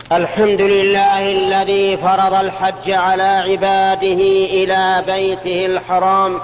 الحمد لله الذي فرض الحج على عباده إلى بيته الحرام،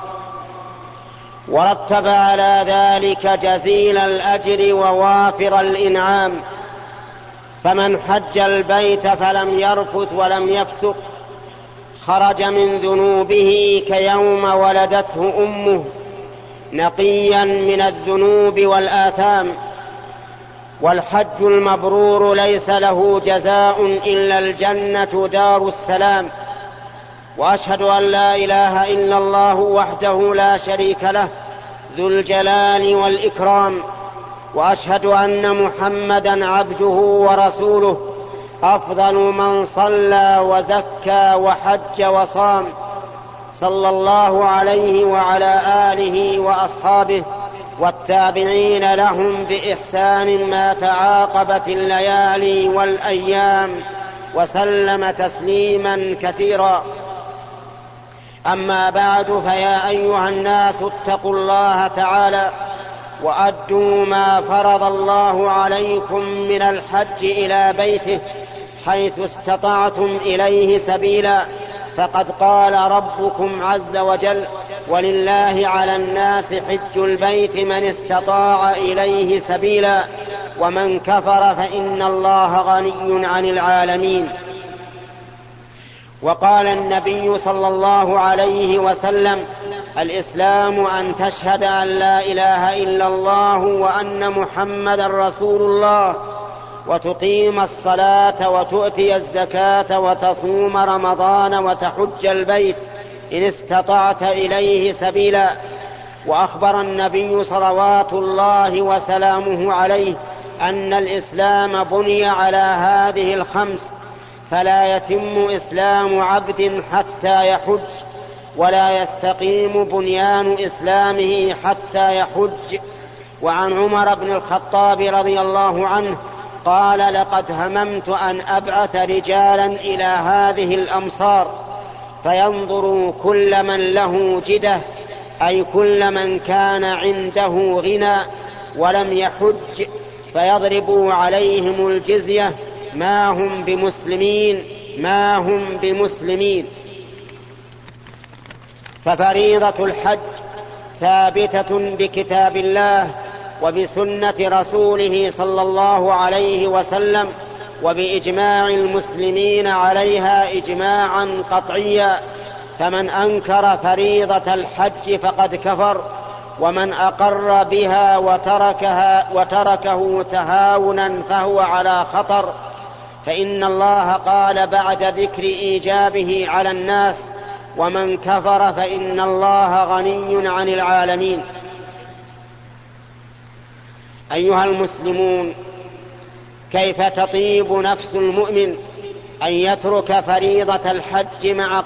ورتب على ذلك جزيل الأجر ووافر الإنعام. فمن حج البيت فلم يرفث ولم يفسق خرج من ذنوبه كيوم ولدته أمه، نقيا من الذنوب والآثام. والحج المبرور ليس له جزاء إلا الجنة دار السلام. وأشهد أن لا إله إلا الله وحده لا شريك له ذو الجلال والإكرام، وأشهد أن محمدا عبده ورسوله أفضل من صلى وزكى وحج وصام، صلى الله عليه وعلى آله وأصحابه والتابعين لهم بإحسان ما تعاقبت الليالي والأيام، وسلم تسليما كثيرا. أما بعد، فيا أيها الناس اتقوا الله تعالى وأدوا ما فرض الله عليكم من الحج إلى بيته حيث استطعتم إليه سبيلا. فقد قال ربكم عز وجل: ولله على الناس حج البيت من استطاع إليه سبيلا، ومن كفر فإن الله غني عن العالمين. وقال النبي صلى الله عليه وسلم: الإسلام أن تشهد أن لا إله إلا الله وأن محمدا رسول الله، وتقيم الصلاة وتؤتي الزكاة وتصوم رمضان وتحج البيت إن استطعت إليه سبيلا. وأخبر النبي صلوات الله وسلامه عليه أن الإسلام بني على هذه الخمس، فلا يتم إسلام عبد حتى يحج، ولا يستقيم بنيان إسلامه حتى يحج. وعن عمر بن الخطاب رضي الله عنه قال: لقد هممت أن أبعث رجالا إلى هذه الأمصار فينظروا كل من له جدة، أي كل من كان عنده غنى ولم يحج، فيضربوا عليهم الجزية، ما هم بمسلمين. ففريضة الحج ثابتة بكتاب الله وبسنة رسوله صلى الله عليه وسلم، وبإجماع المسلمين عليها إجماعا قطعيا. فمن أنكر فريضة الحج فقد كفر، ومن أقر بها وتركه تهاونا فهو على خطر. فإن الله قال بعد ذكر إيجابه على الناس: ومن كفر فإن الله غني عن العالمين. أيها المسلمون، كيف تطيب نفس المؤمن أن يترك فريضة الحج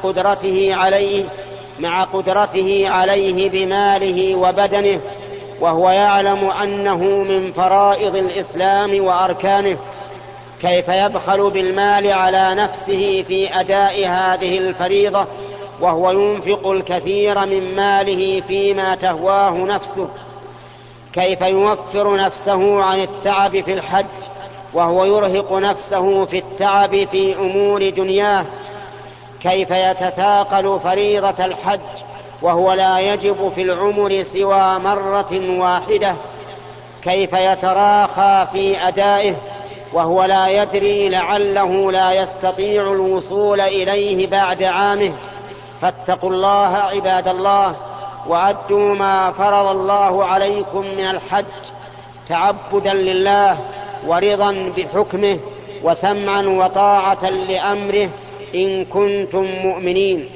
مع قدرته عليه بماله وبدنه، وهو يعلم أنه من فرائض الإسلام وأركانه؟ كيف يبخل بالمال على نفسه في أداء هذه الفريضة وهو ينفق الكثير من ماله فيما تهواه نفسه؟ كيف يوفر نفسه عن التعب في الحج وهو يرهق نفسه في التعب في أمور دنياه؟ كيف يتثاقل فريضة الحج وهو لا يجب في العمر سوى مرة واحدة؟ كيف يتراخى في أدائه وهو لا يدري لعله لا يستطيع الوصول إليه بعد عامه؟ فاتقوا الله عباد الله، وأدوا ما فرض الله عليكم من الحج تعبدا لله ورضا بحكمه وسمعا وطاعة لأمره إن كنتم مؤمنين.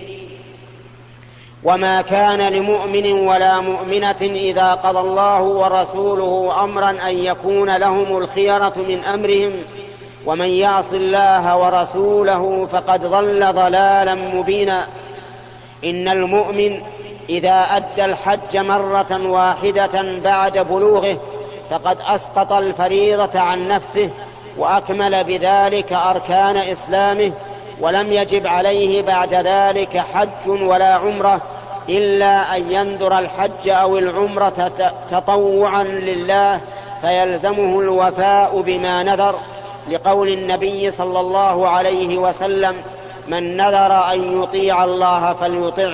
وما كان لمؤمن ولا مؤمنة إذا قضى الله ورسوله أمرا أن يكون لهم الخيرة من أمرهم، ومن يعص الله ورسوله فقد ضل ضلالا مبينا. إن المؤمن إذا أدى الحج مرة واحدة بعد بلوغه فقد أسقط الفريضة عن نفسه، وأكمل بذلك أركان إسلامه، ولم يجب عليه بعد ذلك حج ولا عمرة إلا أن ينذر الحج أو العمرة تطوعا لله فيلزمه الوفاء بما نذر، لقول النبي صلى الله عليه وسلم: من نذر أن يطيع الله فليطعه.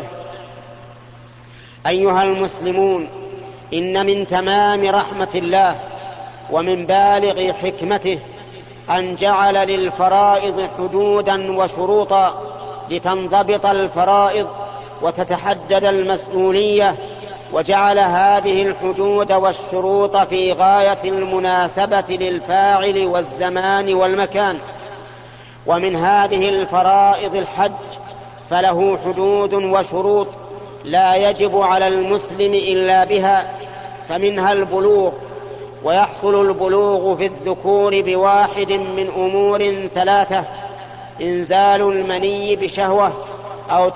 أيها المسلمون، إن من تمام رحمة الله ومن بالغ حكمته أن جعل للفرائض حدودا وشروطا لتنضبط الفرائض وتتحدد المسؤولية، وجعل هذه الحدود والشروط في غاية المناسبة للفاعل والزمان والمكان. ومن هذه الفرائض الحج، فله حدود وشروط لا يجب على المسلم إلا بها، فمنها البلوغ، ويحصل البلوغ في الذكور بواحد من أمور ثلاثة: إنزال المني بشهوة، أو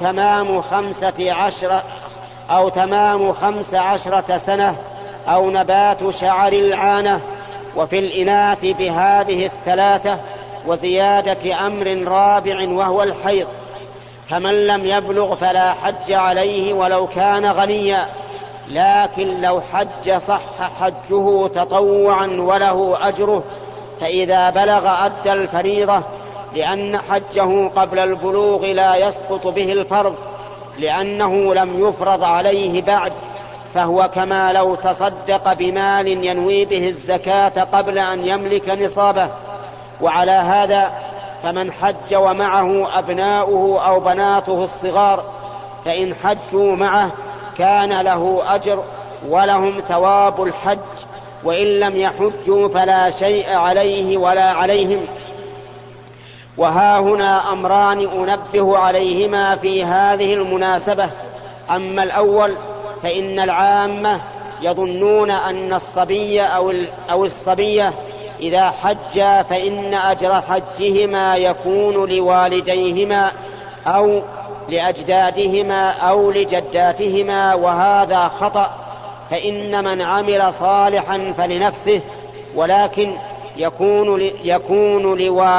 تمام 15 سنة، أو نبات شعر العانة. وفي الإناث بهذه الثلاثة وزيادة أمر رابع وهو الحيض. فمن لم يبلغ فلا حج عليه ولو كان غنيا، لكن لو حج صح حجه تطوعا وله أجره، فإذا بلغ أدى الفريضة، لأن حجه قبل البلوغ لا يسقط به الفرض، لأنه لم يفرض عليه بعد، فهو كما لو تصدق بمال ينوي به الزكاة قبل أن يملك نصابه. وعلى هذا فمن حج ومعه أبناؤه أو بناته الصغار، فإن حجوا معه كان له أجر ولهم ثواب الحج، وإن لم يحجوا فلا شيء عليه ولا عليهم. وها هنا أمران أنبه عليهما في هذه المناسبة. أما الأول فإن العامة يظنون أن الصبي أو الصبية إذا حجا فإن أجر حجهما يكون لوالديهما أو لأجدادهما أو لجداتهما، وهذا خطأ. فإن من عمل صالحا فلنفسه، ولكن يكون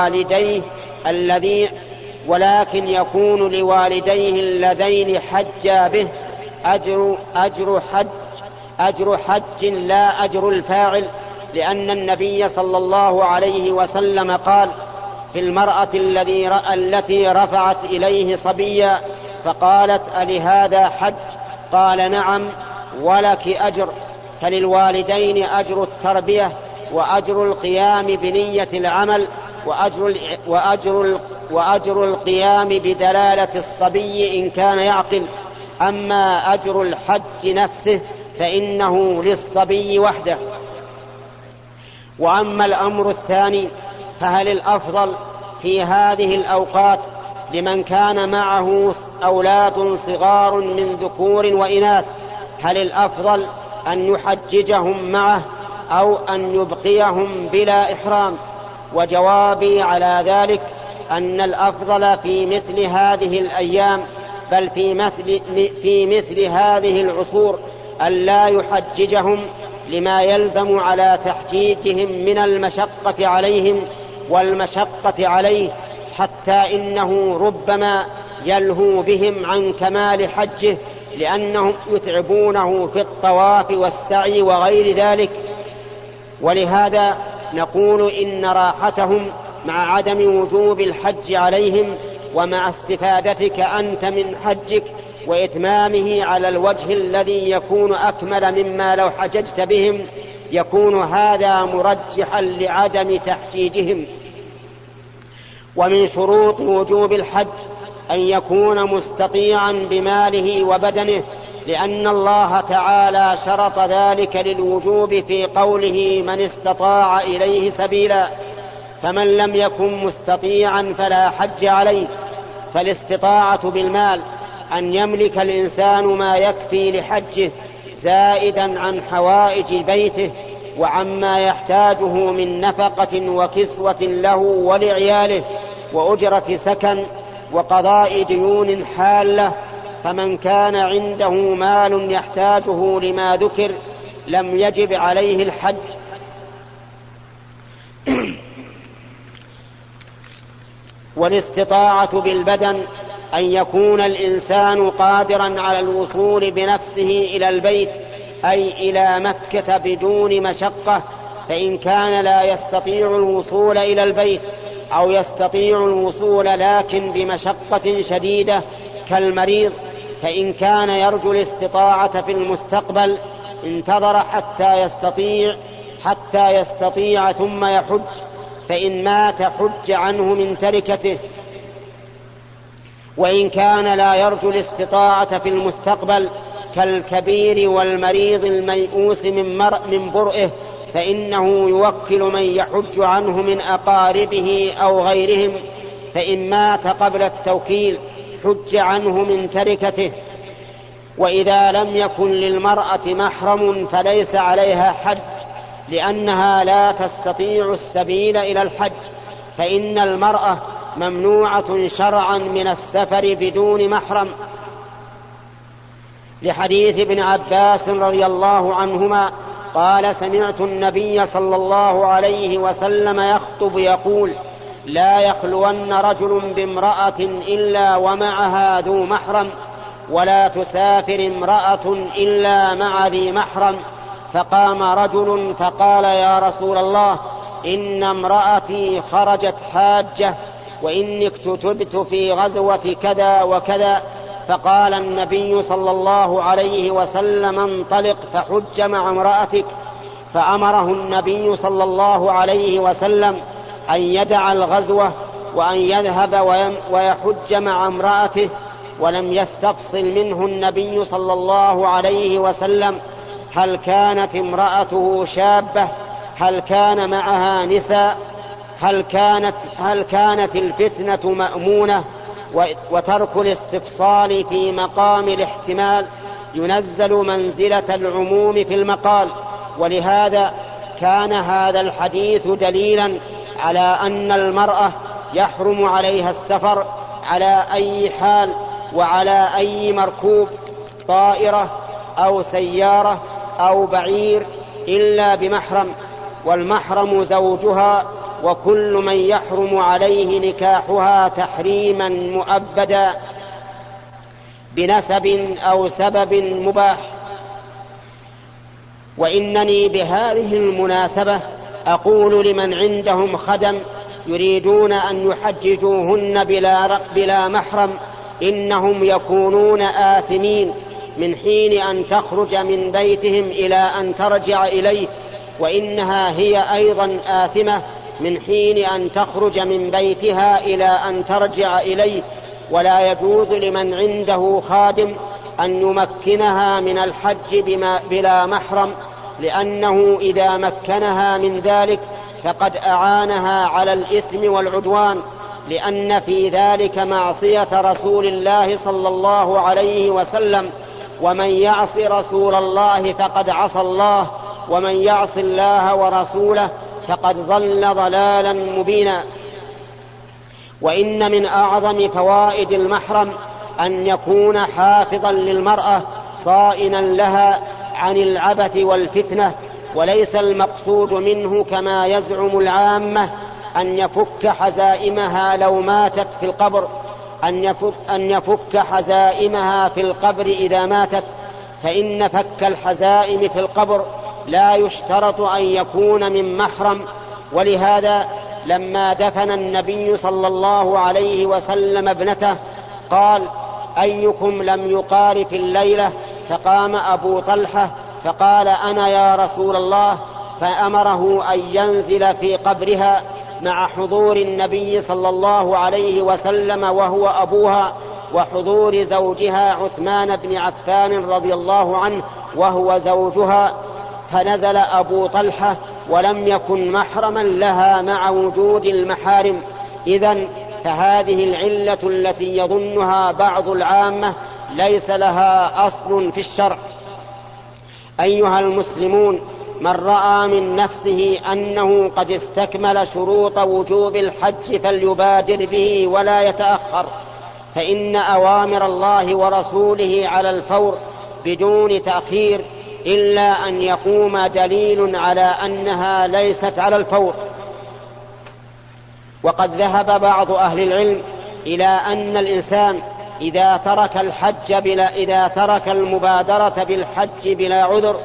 لوالديه اللذين حجا به أجر حج لا أجر الفاعل، لأن النبي صلى الله عليه وسلم قال في المرأة التي رفعت إليه صبيا فقالت: ألهذا حج؟ قال: نعم، ولك أجر. فللوالدين أجر التربية وأجر القيام بنية العمل وأجر القيام بدلالة الصبي إن كان يعقل. أما أجر الحج نفسه فإنه للصبي وحده. وأما الأمر الثاني، فهل الأفضل في هذه الأوقات لمن كان معه أولاد صغار من ذكور وإناث، هل الأفضل أن يحججهم معه أو أن يبقيهم بلا إحرام؟ وجوابي على ذلك أن الأفضل في مثل هذه الأيام، بل في مثل هذه العصور، أن لا يحججهم، لما يلزم على تحجيجهم من المشقة عليهم والمشقة عليه، حتى إنه ربما يلهو بهم عن كمال حجه، لأنهم يتعبونه في الطواف والسعي وغير ذلك. ولهذا نقول إن راحتهم مع عدم وجوب الحج عليهم، ومع استفادتك أنت من حجك وإتمامه على الوجه الذي يكون أكمل مما لو حججت بهم، يكون هذا مرجحا لعدم تحجيجهم. ومن شروط وجوب الحج أن يكون مستطيعا بماله وبدنه، لأن الله تعالى شرط ذلك للوجوب في قوله: من استطاع إليه سبيلا. فمن لم يكن مستطيعا فلا حج عليه. فالاستطاعة بالمال أن يملك الإنسان ما يكفي لحجه، زائدا عن حوائج بيته وعما يحتاجه من نفقة وكسوة له ولعياله وأجرة سكن وقضاء ديون حالة. فمن كان عنده مال يحتاجه لما ذكر لم يجب عليه الحج. والاستطاعة بالبدن أن يكون الإنسان قادرا على الوصول بنفسه إلى البيت، أي إلى مكة بدون مشقة، فإن كان لا يستطيع الوصول إلى البيت أو يستطيع الوصول لكن بمشقة شديدة كالمريض، فإن كان يرجو الاستطاعة في المستقبل انتظر حتى يستطيع ثم يحج، فإن مات حج عنه من تركته. وإن كان لا يرجو الاستطاعة في المستقبل كالكبير والمريض الميؤوس من برئه، فإنه يوكل من يحج عنه من أقاربه أو غيرهم، فإن مات قبل التوكيل حج عنه من تركته. وإذا لم يكن للمرأة محرم فليس عليها حج، لأنها لا تستطيع السبيل إلى الحج، فإن المرأة ممنوعة شرعا من السفر بدون محرم، لحديث ابن عباس رضي الله عنهما قال: سمعت النبي صلى الله عليه وسلم يخطب يقول: لا يخلون رجل بامرأة إلا ومعها ذو محرم، ولا تسافر امرأة إلا مع ذي محرم. فقام رجل فقال: يا رسول الله، إن امرأتي خرجت حاجة وإني اكتتبت في غزوة كذا وكذا. فقال النبي صلى الله عليه وسلم: انطلق فحج مع امرأتك. فأمره النبي صلى الله عليه وسلم أن يدع الغزوة وأن يذهب ويحج مع امرأته، ولم يستفصل منه النبي صلى الله عليه وسلم هل كانت امرأته شابة، هل كان معها نساء، هل كانت الفتنة مأمونة. وترك الاستفصال في مقام الاحتمال ينزل منزلة العموم في المقال. ولهذا كان هذا الحديث دليلا على أن المرأة يحرم عليها السفر على أي حال وعلى أي مركوب، طائرة أو سيارة أو بعير، إلا بمحرم، والمحرم زوجها، وكل من يحرم عليه نكاحها تحريما مؤبدا بنسب أو سبب مباح. وإنني بهذه المناسبة أقول لمن عندهم خدم يريدون أن يحججوهن بلا محرم: إنهم يكونون آثمين من حين أن تخرج من بيتهم إلى أن ترجع إليه، وإنها هي أيضا آثمة من حين أن تخرج من بيتها إلى أن ترجع إليه. ولا يجوز لمن عنده خادم أن يمكنها من الحج بلا محرم، لأنه إذا مكنها من ذلك فقد أعانها على الإثم والعدوان، لأن في ذلك معصية رسول الله صلى الله عليه وسلم: ومن يعص رسول الله فقد عصى الله، ومن يعص الله ورسوله فقد ضل ضلالا مبينا. وإن من أعظم فوائد المحرم أن يكون حافظا للمرأة صائنا لها عن العبث والفتنة، وليس المقصود منه كما يزعم العامة أن يفك حزائمها لو ماتت في القبر، أن يفك حزائمها في القبر إذا ماتت، فإن فك الحزائم في القبر لا يشترط أن يكون من محرم. ولهذا لما دفن النبي صلى الله عليه وسلم ابنته قال: أيكم لم يقارف الليلة؟ فقام أبو طلحة فقال: أنا يا رسول الله. فأمره أن ينزل في قبرها مع حضور النبي صلى الله عليه وسلم وهو أبوها، وحضور زوجها عثمان بن عفان رضي الله عنه وهو زوجها. فنزل أبو طلحة ولم يكن محرما لها مع وجود المحارم. إذن فهذه العلة التي يظنها بعض العامة ليس لها أصل في الشرع. أيها المسلمون، من رأى من نفسه أنه قد استكمل شروط وجوب الحج فليبادر به ولا يتأخر، فإن أوامر الله ورسوله على الفور بدون تأخير، إلا أن يقوم دليل على أنها ليست على الفور. وقد ذهب بعض أهل العلم إلى أن الإنسان إذا ترك المبادرة بالحج بلا عذر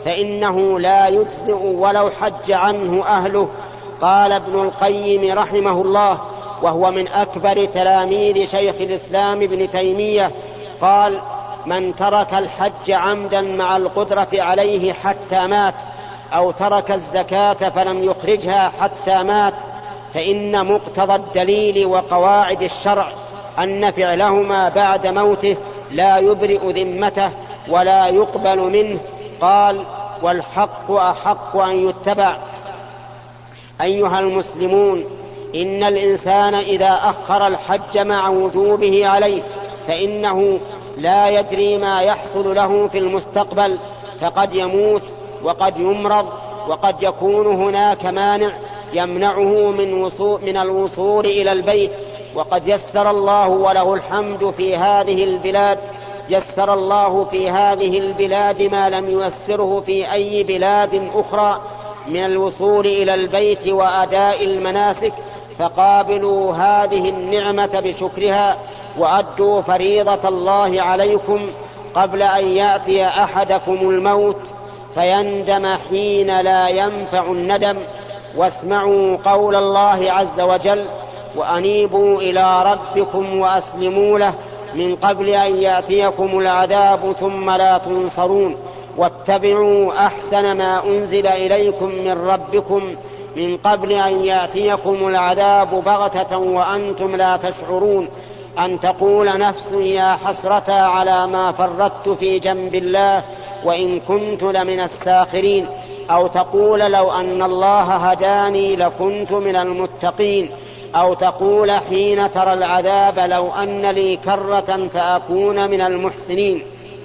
فإنه لا يجزئ ولو حج عنه أهله. قال ابن القيم رحمه الله، وهو من أكبر تلاميذ شيخ الإسلام ابن تيمية، قال: من ترك الحج عمدا مع القدرة عليه حتى مات، أو ترك الزكاة فلم يخرجها حتى مات، فإن مقتضى الدليل وقواعد الشرع أن فعلهما بعد موته لا يبرئ ذمته ولا يقبل منه. قال: والحق أحق أن يتبع. أيها المسلمون، إن الإنسان إذا أخر الحج مع وجوبه عليه فإنه لا يدري ما يحصل له في المستقبل، فقد يموت وقد يمرض وقد يكون هناك مانع يمنعه من الوصول إلى البيت. وقد يسر الله وله الحمد في هذه البلاد، يسر الله في هذه البلاد ما لم ييسره في أي بلاد أخرى من الوصول إلى البيت وأداء المناسك، فقابلوا هذه النعمة بشكرها وأدوا فريضة الله عليكم قبل أن يأتي أحدكم الموت فيندم حين لا ينفع الندم. واسمعوا قول الله عز وجل: وأنيبوا إلى ربكم وأسلموا له من قبل أن يأتيكم العذاب ثم لا تنصرون، واتبعوا أحسن ما أنزل إليكم من ربكم من قبل أن يأتيكم العذاب بغتة وأنتم لا تشعرون، أن تقول نفس يا حسرة على ما فرطت في جنب الله وإن كنت لمن الساخرين، أو تقول لو أن الله هداني لكنت من المتقين، أو تقول حين ترى العذاب لو أن لي كرة فأكون من المحسنين.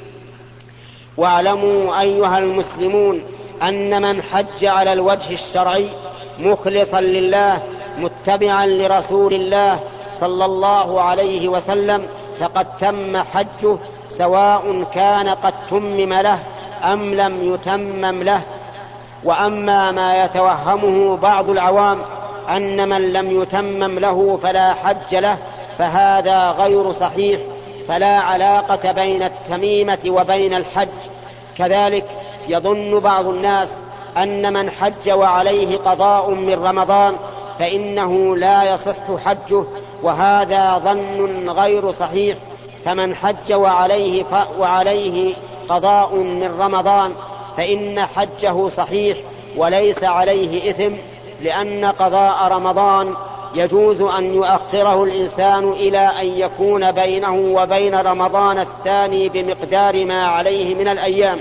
واعلموا أيها المسلمون أن من حج على الوجه الشرعي مخلصا لله متبعا لرسول الله صلى الله عليه وسلم فقد تم حجه، سواء كان قد تمم له أم لم يتمم له. وأما ما يتوهمه بعض العوام أن من لم يتمم له فلا حج له، فهذا غير صحيح، فلا علاقة بين التميمة وبين الحج. كذلك يظن بعض الناس أن من حج وعليه قضاء من رمضان فإنه لا يصح حجه، وهذا ظن غير صحيح. فمن حج وعليه قضاء من رمضان فإن حجه صحيح وليس عليه إثم، لأن قضاء رمضان يجوز أن يؤخره الإنسان إلى أن يكون بينه وبين رمضان الثاني بمقدار ما عليه من الأيام.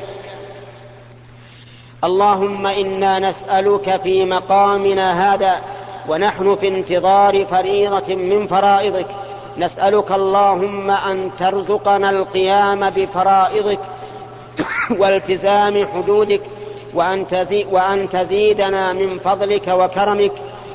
اللهم إنا نسألك في مقامنا هذا ونحن في انتظار فريضة من فرائضك، نسألك اللهم أن ترزقنا القيام بفرائضك والتزام حدودك، وأن تزيدنا من فضلك وكرمك.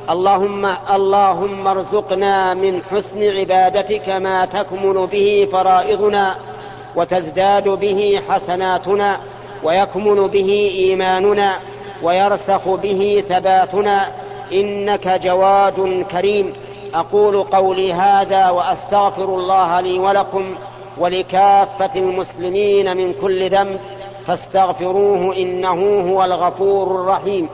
اللهم ارزقنا من حسن عبادتك ما تكمل به فرائضنا وتزداد به حسناتنا ويكمل به إيماننا ويرسخ به ثباتنا، إنك جواد كريم. أقول قولي هذا وأستغفر الله لي ولكم ولكافة المسلمين من كل ذنب، فاستغفروه إنه هو الغفور الرحيم.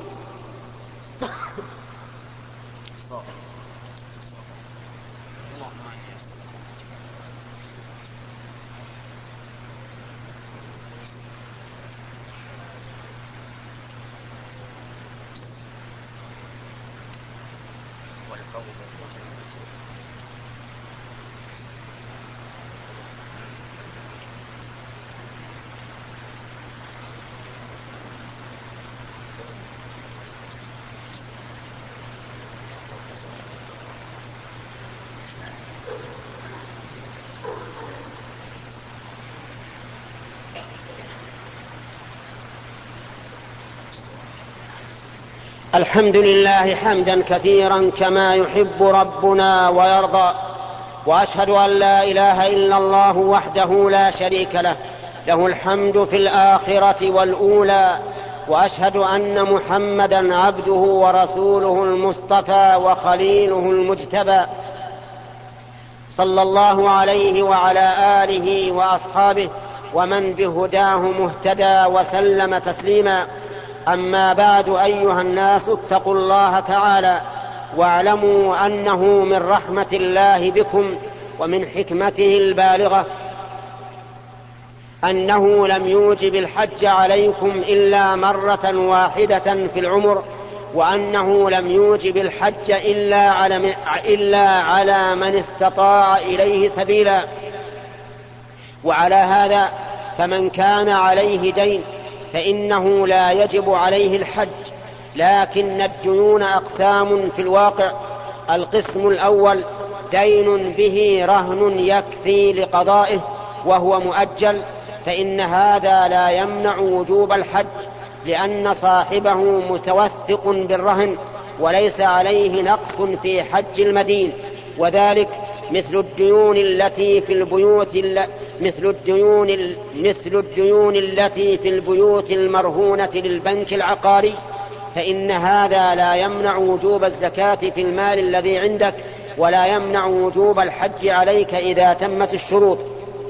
الحمد لله حمدا كثيرا كما يحب ربنا ويرضى، وأشهد أن لا إله إلا الله وحده لا شريك له، له الحمد في الآخرة والأولى، وأشهد أن محمدا عبده ورسوله المصطفى وخليله المجتبى، صلى الله عليه وعلى آله وأصحابه ومن بهداه مهتدى وسلم تسليما. أما بعد، أيها الناس، اتقوا الله تعالى واعلموا أنه من رحمة الله بكم ومن حكمته البالغة أنه لم يوجب الحج عليكم إلا مرة واحدة في العمر، وأنه لم يوجب الحج إلا على من استطاع إليه سبيلا. وعلى هذا فمن كان عليه دين فإنه لا يجب عليه الحج، لكن الديون أقسام في الواقع. القسم الأول دين به رهن يكفي لقضائه وهو مؤجل، فإن هذا لا يمنع وجوب الحج، لأن صاحبه متوثق بالرهن وليس عليه نقص في حج المدين. وذلك مثل الديون التي في البيوت المرهونة للبنك العقاري، فإن هذا لا يمنع وجوب الزكاة في المال الذي عندك، ولا يمنع وجوب الحج عليك إذا تمت الشروط.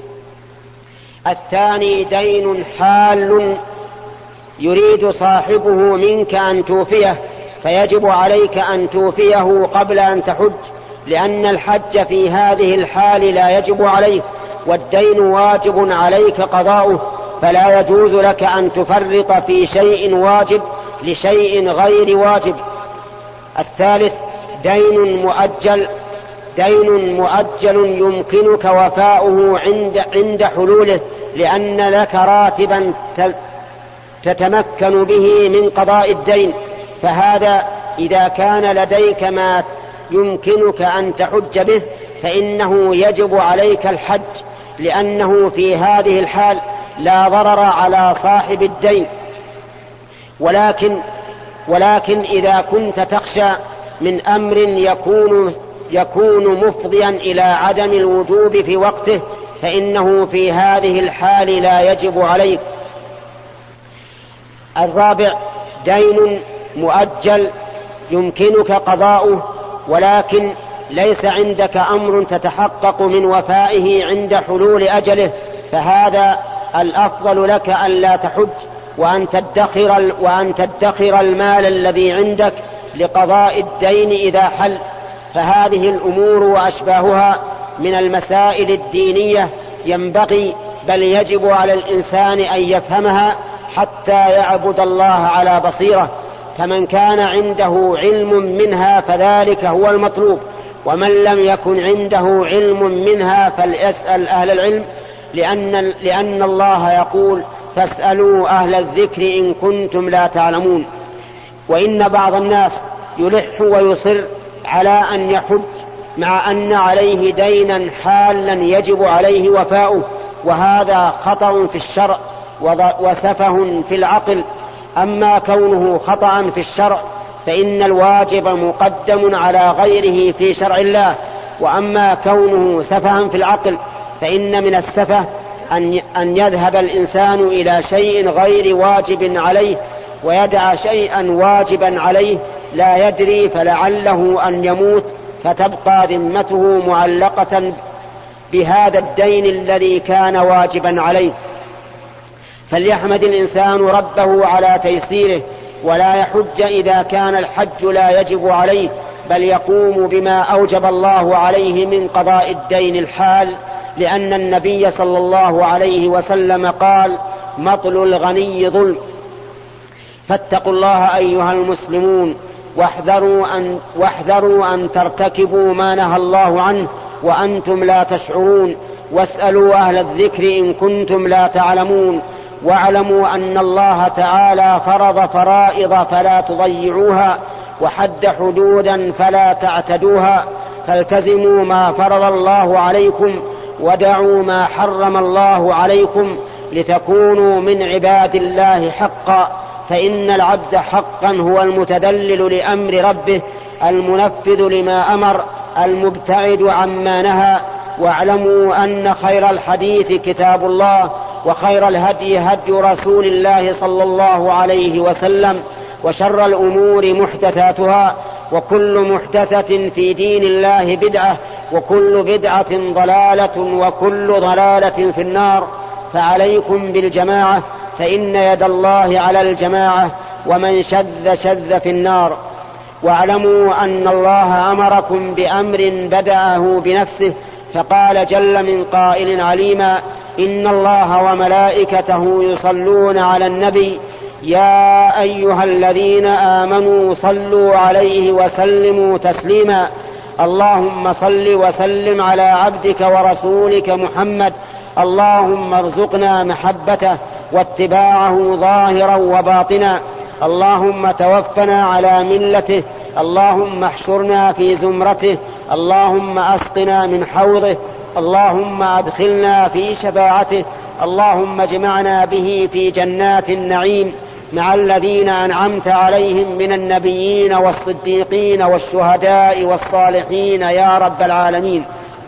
الثاني دين حال يريد صاحبه منك أن توفيه، فيجب عليك أن توفيه قبل أن تحج، لأن الحج في هذه الحال لا يجب عليك، والدين واجب عليك قضاؤه، فلا يجوز لك أن تفرط في شيء واجب لشيء غير واجب. الثالث دين مؤجل يمكنك وفاؤه عند حلوله، لأن لك راتبا تتمكن به من قضاء الدين، فهذا إذا كان لديك ما يمكنك أن تحج به فإنه يجب عليك الحج، لأنه في هذه الحال لا ضرر على صاحب الدين. ولكن إذا كنت تخشى من أمر يكون مفضيا إلى عدم الوجوب في وقته، فإنه في هذه الحال لا يجب عليك. الرابع دين مؤجل يمكنك قضاؤه، ولكن ليس عندك أمر تتحقق من وفائه عند حلول أجله، فهذا الأفضل لك أن لا تحج، وأن تدخر المال الذي عندك لقضاء الدين إذا حل. فهذه الأمور وأشباهها من المسائل الدينية ينبغي بل يجب على الإنسان أن يفهمها حتى يعبد الله على بصيرة، فمن كان عنده علم منها فذلك هو المطلوب، ومن لم يكن عنده علم منها فليسأل أهل العلم، لأن الله يقول فاسألوا أهل الذكر إن كنتم لا تعلمون. وإن بعض الناس يلح ويصر على أن يحج مع أن عليه دينا حالا يجب عليه وفاؤه، وهذا خطأ في الشرع وسفه في العقل. أما كونه خطأ في الشرع فإن الواجب مقدم على غيره في شرع الله، وأما كونه سفها في العقل فإن من السفه أن يذهب الإنسان إلى شيء غير واجب عليه ويدع شيئا واجبا عليه لا يدري، فلعله أن يموت فتبقى ذمته معلقة بهذا الدين الذي كان واجبا عليه. فليحمد الإنسان ربه على تيسيره، ولا يحج إذا كان الحج لا يجب عليه، بل يقوم بما أوجب الله عليه من قضاء الدين الحال، لأن النبي صلى الله عليه وسلم قال مطل الغني ظلم. فاتقوا الله أيها المسلمون، واحذروا أن ترتكبوا ما نهى الله عنه وأنتم لا تشعرون، واسألوا أهل الذكر إن كنتم لا تعلمون، واعلموا أن الله تعالى فرض فرائض فلا تضيعوها، وحد حدودا فلا تعتدوها، فالتزموا ما فرض الله عليكم ودعوا ما حرم الله عليكم لتكونوا من عباد الله حقا. فإن العبد حقا هو المتذلل لأمر ربه، المنفذ لما أمر، المبتعد عما نهى. واعلموا أن خير الحديث كتاب الله، وخير الهدي هدي رسول الله صلى الله عليه وسلم، وشر الأمور محدثاتها، وكل محدثة في دين الله بدعة، وكل بدعة ضلالة، وكل ضلالة في النار. فعليكم بالجماعة فإن يد الله على الجماعة ومن شذ في النار. واعلموا أن الله أمركم بأمر بدأه بنفسه فقال جل من قائل عليما: إن الله وملائكته يصلون على النبي يا أيها الذين آمنوا صلوا عليه وسلموا تسليما. اللهم صل وسلم على عبدك ورسولك محمد. اللهم ارزقنا محبته واتباعه ظاهرا وباطنا. اللهم توفنا على ملته. اللهم احشرنا في زمرته. اللهم اسقنا من حوضه. اللهم ادخلنا في شفاعته. اللهم اجمعنا به في جنات النعيم مع الذين أنعمت عليهم من النبيين والصديقين والشهداء والصالحين يا رب العالمين.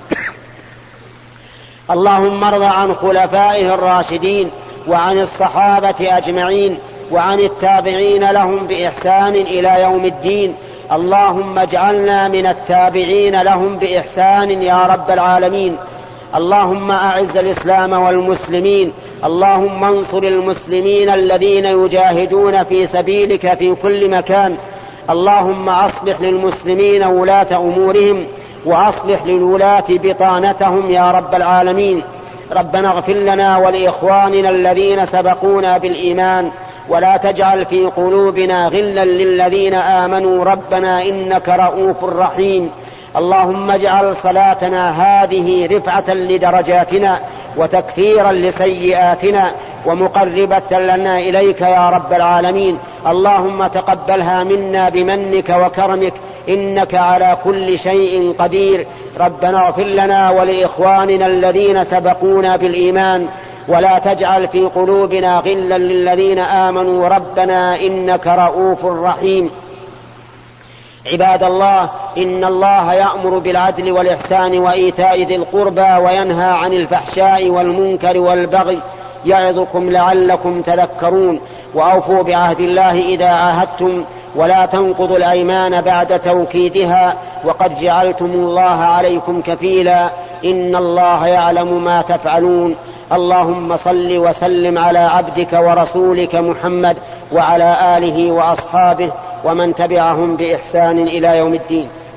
اللهم ارض عن خلفائه الراشدين وعن الصحابة أجمعين وعن التابعين لهم بإحسان إلى يوم الدين. اللهم اجعلنا من التابعين لهم بإحسان يا رب العالمين. اللهم أعز الإسلام والمسلمين. اللهم انصر المسلمين الذين يجاهدون في سبيلك في كل مكان. اللهم أصلح للمسلمين ولاة أمورهم وأصلح للولاة بطانتهم يا رب العالمين. ربنا اغفر لنا ولإخواننا الذين سبقونا بالإيمان ولا تجعل في قلوبنا غلا للذين آمنوا ربنا إنك رؤوف رحيم. اللهم اجعل صلاتنا هذه رفعة لدرجاتنا وتكفيرا لسيئاتنا ومقربة لنا إليك يا رب العالمين. اللهم تقبلها منا بمنك وكرمك إنك على كل شيء قدير. ربنا اغفر لنا ولإخواننا الذين سبقونا بالإيمان ولا تجعل في قلوبنا غلا للذين آمنوا ربنا إنك رؤوف رحيم. عباد الله، إن الله يأمر بالعدل والإحسان وإيتاء ذي القربى وينهى عن الفحشاء والمنكر والبغي يعظكم لعلكم تذكرون. وأوفوا بعهد الله إذا عاهدتم ولا تنقضوا الأيمان بعد توكيدها وقد جعلتم الله عليكم كفيلا إن الله يعلم ما تفعلون. اللهم صل وسلم على عبدك ورسولك محمد وعلى آله وأصحابه ومن تبعهم بإحسان إلى يوم الدين.